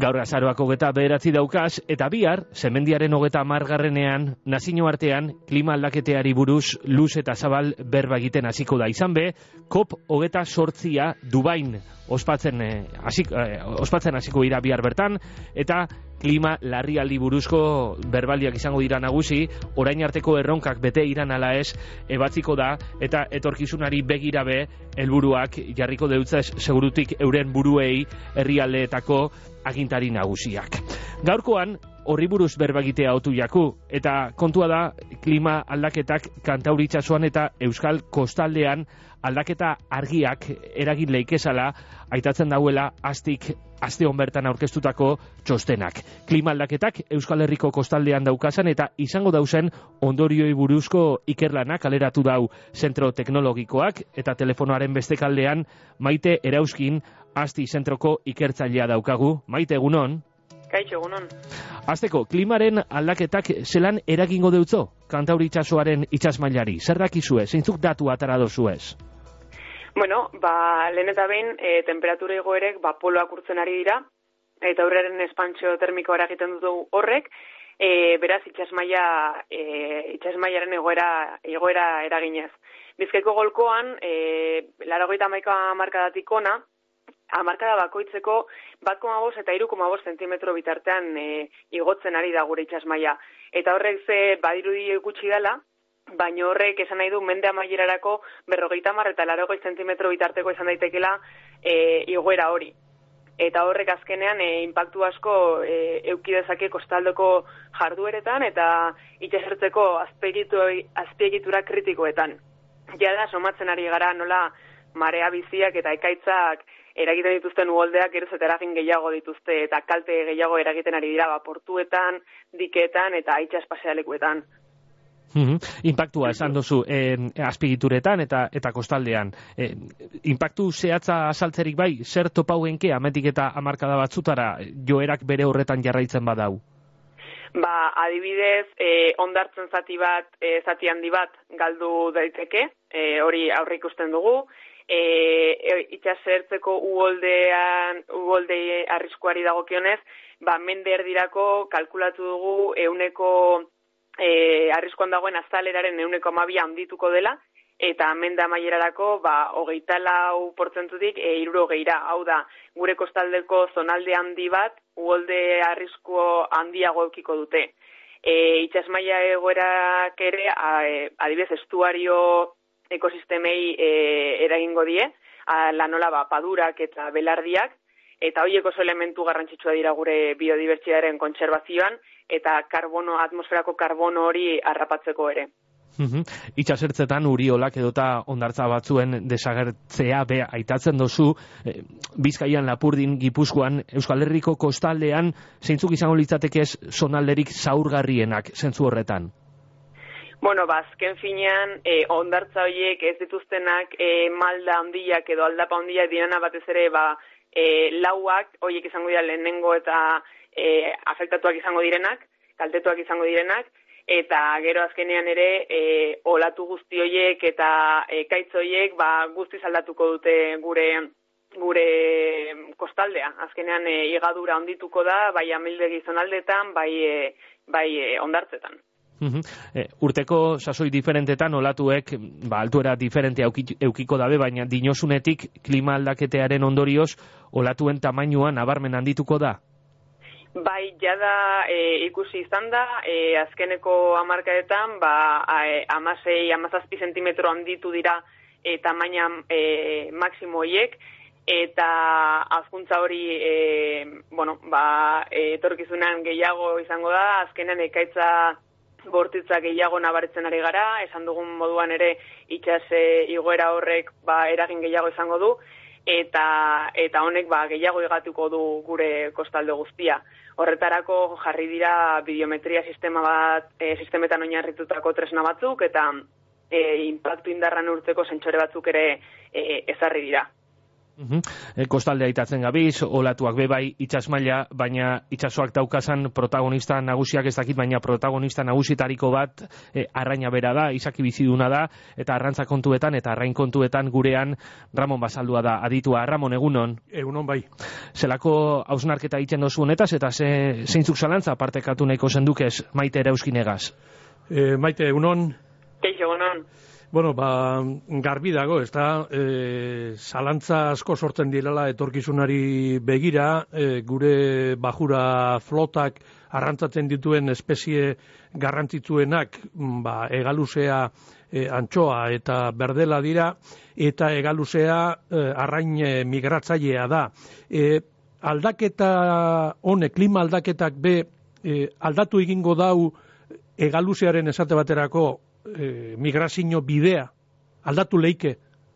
Gaur azaroak 29 daukaz, eta bihar, semendiaren 30. nazioartean, klima aldaketeari buruz luz eta zabal berba egiten hasiko da. Izan be, COP28 Dubain ospatzen hasiko dira bihar bertan, eta klima larrialdi buruzko berbaldiak izango dira nagusi, orain arteko erronkak bete iran ala ez, ebatziko da, eta etorkizunari begirabe helburuak jarriko deutzez segurutik euren buruei herrialdeetako agintari nagusiak. Gaurkoan, horri buruz berba egitea otu jaku, eta kontua da klima aldaketak Kantauri itsasoan eta Euskal Kostaldean aldaketa argiak eragin leikezala aitatzen dauela aste hon bertan aurkeztutako txostenak. Klima aldaketak Euskal Herriko kostaldean daukazan eta izango dauzen ondorioi buruzko ikerlanak kaleratu dau zentro teknologikoak, eta telefonoaren bestekaldean Maite Erauskin Asti zentroko ikertzailea daukagu. Maite, egunon? Kaixo, egunon. Hasteko, klimaren aldaketak zelan eragingo deutzo Kantauri itsasoaren itsasmailari? Zer dakizue? Zeintzuk datu atara dozuez? Bueno, lehen eta behin, temperatura igoerek poloak urtzen ari dira, eta aurreren espantzio termikoa eragiten dut horrek, beraz itsasmailaren igoera eraginez. Bizkaiko golkoan, 81 hamarkadatik ona, hamarkada bakoitzeko 1,5 eta 3,5 zentimetro bitartean igotzen ari da gure itsasmaila. Eta horrek badirudi gutxi dela, baina horrek esan nahi du mende amaierarako 50 eta 80 zentimetro bitarteko izan daitekela igoera hori. Eta horrek azkenean inpaktu asko eduki dezake kostaldeko jardueretan eta itsasertzeko azpiegitura kritikoetan. Jada somatzen ari gara nola marea biziak eta ekaitzak eragiten dituzten uholdeak geroz eta eragin gehiago dituzte eta kalte gehiago eragiten ari dira portuetan, diketan eta itsas pasealekuetan. Inpaktua esan duzu azpigituretan eta kostaldean. Inpaktu zehatza azaltzerik bai, zer topauenke ametik eta hamarkada batzutara joerak bere horretan jarraitzen badau? Adibidez, hondartzen zati handi bat galdu daiteke, hori aurre ikusten dugu, itsasertzeko uholde arriskuari dagokionez, mende erdirako kalkulatu dugu arriskuan dagoen azaleraren 12,2 handituko dela, eta mende amaierarako 24%tik 60%. Hau da, gure kostaldeko zonalde handi bat uholde arrisku handiago eukiko dute. Itsasmaila egoerak ere, adibidez, estuario ekosistemei eragingo die, lanola padurak eta belardiak, eta horiek oso elementu garrantzitsua dira gure biodibertsitatearen kontserbazioan, eta atmosferako karbono hori harrapatzeko ere. Itsasertzetan uriolak edota hondartza batzuen desagertzea aitatzen dozu, Bizkaian, Lapurdin, Gipuzkoan, Euskal Herriko kostaldean, zeintzuk izango litzatekez zonalderik zaurgarrienak zentzu horretan? Bueno, azken finean, hondartza horiek ez dituztenak malda handiak edo aldapa handiak direna batez ere lauak, horiek izango dira lehenengo eta afektatuak izango direnak, kaltetuak izango direnak, eta gero azkenean ere olatu guzti horiek eta ekaitz horiek guztiz aldatuko dute gure kostaldea. Azkenean higadura handituko da, bai amildegi zonaldetan, bai hondartzetan. Urteko sasoi diferentetan olatuek altuera diferente eukiko dabe, baina dinosunetik klima aldaketearen ondorioz olatuen tamainuan nabarmen handituko da? Bai, jada ikusi izan da, azkeneko hamarkadetan 16-17 zentimetro handitu dira tamaina maksimo horiek, eta hazkuntza hori etorkizunean gehiago izango da, azkenean ekaitza bortitza gehiago nabaritzen ari gara, esan dugun moduan ere itsas igoera horrek eragin gehiago izango du, eta honek gehiago igatuko du gure kostalde guztia. Horretarako jarri dira biometria sistemetan oinarritutako tresna batzuk, eta inpaktu indarra neurtzeko sentsore batzuk ere ezarri dira. Kostaldea itatzen gabiz, olatuak bebai itsasmaila, baina itsasoak daukasan protagonista nagusiak ez dakit, baina protagonista nagusitariko bat arraina bera da, izaki biziduna da, eta arrantza kontuetan eta arrain kontuetan gurean Ramon Basaldua da aditua. Ramon, egunon? Egunon bai. Zelako hausnarketa egiten dozu honetaz, eta zeintzuk zalantza partekatu nahiko zendukez Maite Erauskinegaz? Maite, egunon? Keixo, egunon. Bueno, garbi dago, ez da, zalantza asko sortzen direla etorkizunari begira, gure bajura flotak arrantzatzen dituen espezie garrantzitsuenak, egaluzea, antxoa eta berdela dira, eta egaluzea arrain migratzailea da. Aldaketa honek, klima aldaketak aldatu egingo dau egaluzearen esate baterako migrazio bidea, aldatu leike?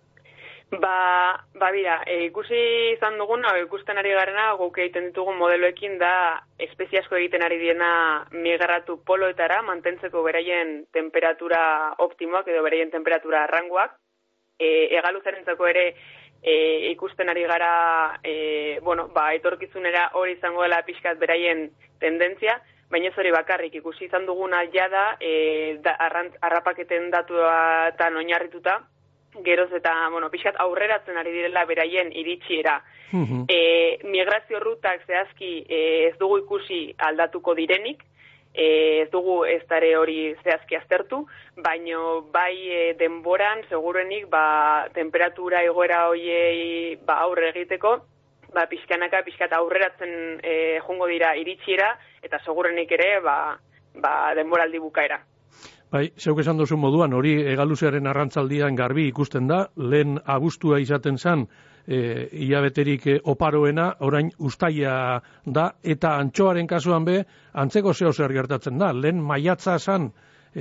Bira, ikusi izan duguna, ikusten ari garena, guk egiten ditugun modeloekin da espezie asko egiten ari diena migratu poloetara, mantentzeko beraien temperatura optimoak edo beraien temperatura rangoak. Egaluzarentzako ere ikusten ari gara, etorkizunera hori izango dela pixkat beraien tendentzia, baina ez hori bakarrik, ikusi izan duguna jada, harrapaketen datuetan oinarrituta, geroz eta, pixkat aurreratzen ari direla beraien iritsiera. Migrazio rutak zehazki ez dugu ikusi aldatuko direnik, ez dugu ez dare hori zehazki aztertu, baino bai denboran, segurenik, temperatura egoera hoiei aurre egiteko, pixkat aurreratzen jungo dira iritsiera, eta segurenik ere, denboraldi bukaera. Bai, zeuk esan duzu moduan, hori egaluzearen arrantzaldian garbi ikusten da, lehen abuztua izaten zen, hilabeterik oparoena, orain uztaila da, eta antxoaren kasuan antzeko zer gertatzen da, lehen maiatza zen,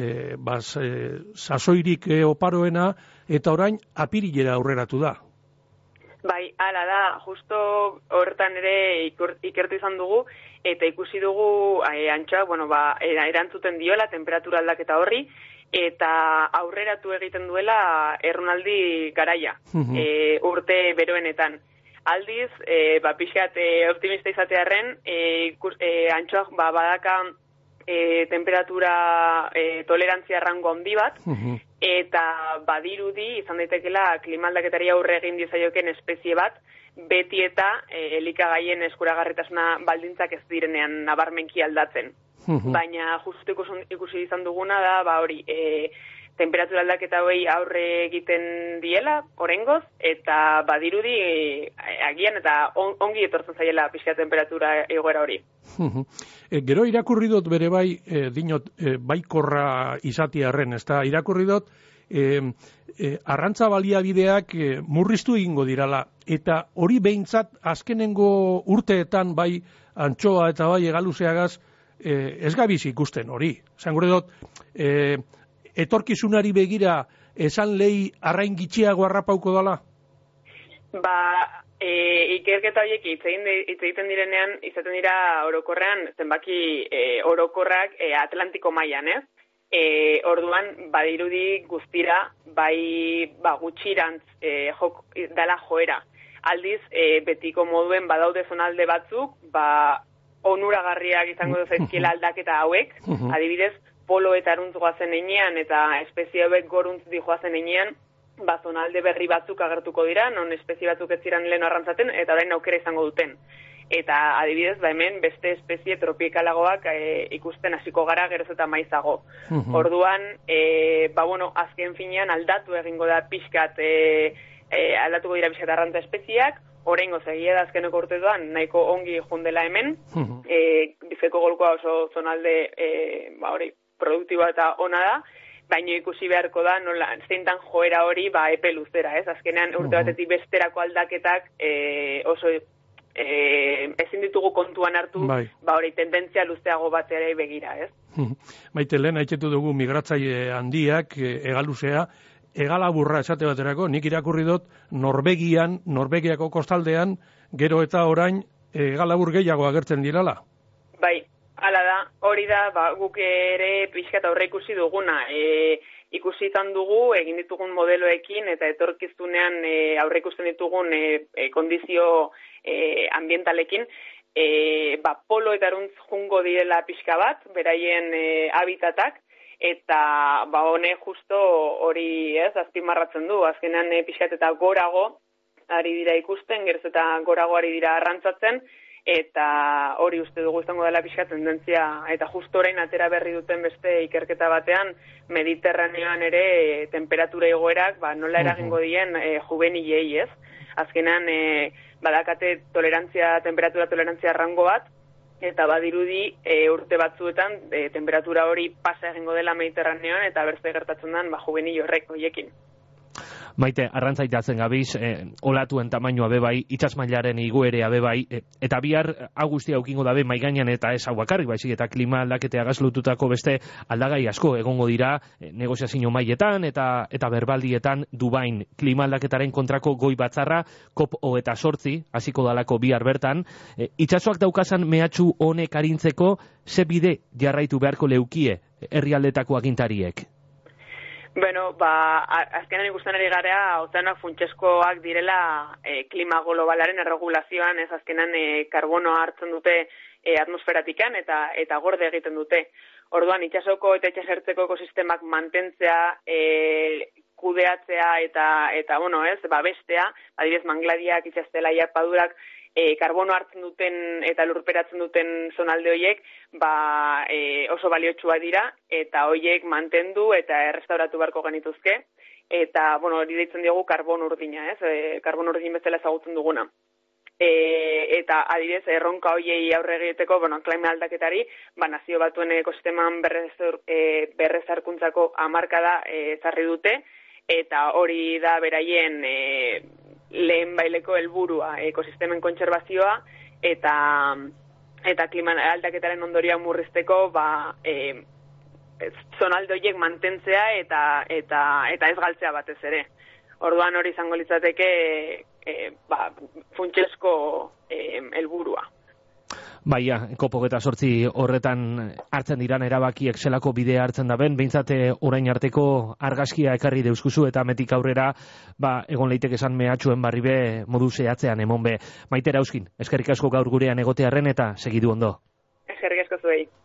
sasoirik oparoena, eta orain apirilera aurreratu da. Bai, hala da, justo horretan ere ikertu izan dugu, eta ikusi dugu antxoa, erantzuten diola temperatura aldaketa horri, eta aurreratu egiten duela errunaldi garaia, urte beroenetan. Aldiz, pixkat optimista izatearren, antxoak badaka temperatura tolerantzia rango handi bat, eta badirudi izan daitekela klima aldaketari aurre egin diezaioken espezie bat, beti eta elikagaien eskuragarritasuna baldintzak ez direnean nabarmenki aldatzen. Baina justu ikusi izan duguna da, hori, temperatura aldaketa hori aurre egiten diela, oraingoz, eta badirudi agian eta ongi etortzen zaiela pixka temperatura egoera hori. Gero irakurri dut bere baikorra izatiarren, ez da, irakurri dut, arrantza baliabideak murriztu egingo dirala, eta hori behintzat azkenengo urteetan bai antxoa eta bai egaluzeagaz ez gabiz ikusten hori. Zan gure dut, etorkizunari begira esan lehi arrain gitxiago harrapauko dela? Ikerketa horiek hitz egiten direnean, izaten dira orokorrean, zenbaki orokorrak Atlantiko mailan, ez? Orduan, badirudi guztira, gutxirantz dela joera. Aldiz, betiko moduen badaude zonalde batzuk, onuragarriak izango zaizkiela aldaketa hauek, adibidez, polo eta aruntz goazen enean, eta espezie hauek goruntz dijoazen enean, zonalde berri batzuk agertuko dira, non espezie batzuk ez ziren lehen arrantzaten, eta orain aukera izango duten. Eta adibidez, hemen beste espezie tropikalagoak ikusten hasiko gara geroz eta maizago. Orduan, azken finean aldatu egingo da pixkat, aldatuko dira pixkat arrantza espezieak, oraingoz egia da azkeneko urteetan nahiko ongi jundela hemen, Bizkaiko golkoa oso zonalde produktiboa eta ona da, baina ikusi beharko da nola zeintan joera hori epe luzera, ez? Azkenean urte batetik besterako aldaketak oso ezin ditugu kontuan hartu, hori tendentzia luzeago batera begira, ez? Maite, lehen aitzetu dugu migratzaile handiak, egaluzea, egalaburra esate baterako, nik irakurri dut Norvegiako kostaldean, gero eta orain egalabur gehiago agertzen dirala. Bai, hala da, hori da, guk ere pixka eta horre ikusi duguna. ikusi izan dugu egin ditugun modeloekin eta etorkizunean aurre ikusten ditugun kondizio ambientalekin, polo eta eruntz jungo direla pixka bat, beraien habitatak, eta honek justo hori azpimarratzen du, azkenean pixkat eta gorago ari dira ikusten, geroz eta gorago ari dira arrantzatzen, eta hori uste dugu izango dela pixka tendentzia, eta justo orain atera berri duten beste ikerketa batean, Mediterraneoan ere temperatura igoerak nola eragingo dien juvenilei, ez? Azkenean badakate temperatura tolerantzia rango bat, eta badirudi urte batzuetan temperatura hori pasa egingo dela Mediterraneoan, eta berze gertatzen den juvenil horrek hoiekin. Maite, arrantzaitatzen gabiz, olatuen tamainoa bebai, itsasmailaren igoerea bebai, eta bihar guztia aukingo dabe maigainan eta ez hau bakarrik, baizik eta klima aldaketea gazlututako beste aldagai asko egongo dira negoziazio mailetan eta berbaldietan Dubain klima aldaketaren kontrako goi batzarra COP28 hasiko dalako bihar bertan. Itsasoak daukasan mehatxu honek arintzeko ze bide jarraitu beharko leukie herrialdetako agintariek? Bueno, azkenan ikusten ari garea, ozeanak funtseskoak direla klima globalaren erregulazioan, ez azkenan karbonoa hartzen dute atmosferatikan eta gorde egiten dute. Orduan, itsasoko eta itsasertzeko ekosistemak mantentzea, kudeatzea eta bestea, adibidez mangladiak, itsastelaiak, padurak, karbono hartzen duten eta lurperatzen duten zonalde horiek oso baliotsua dira eta horiek mantendu eta errestauratu beharko genituzke eta hori deitzen diogu karbon urdina, ez? Karbon urdin bezala ezagutzen duguna. Eta adibidez erronka horiei aurre egiteko, klima aldaketari, nazio batuen ekosisteman berrezarkuntzako hamarkada ezarri dute eta hori da beraien lehen baileko helburua, ekosistemen kontserbazioa eta klima aldaketaren ondoria murrizteko zonalde horiek mantentzea eta ez galtzea batez ere. Orduan hori izango litzateke funtsesko helburua. Baia, COP28 horretan hartzen diran erabakiek zelako bidea hartzen daben, behintzate orain arteko argazkia ekarri deuskuzu eta metik aurrera egon leitek esan mehatxuen barribe modu zehatzean emon be. Maite Erauzkin, eskerrik asko gaur gurean egotearren eta segidu ondo. Eskerrik asko zuei.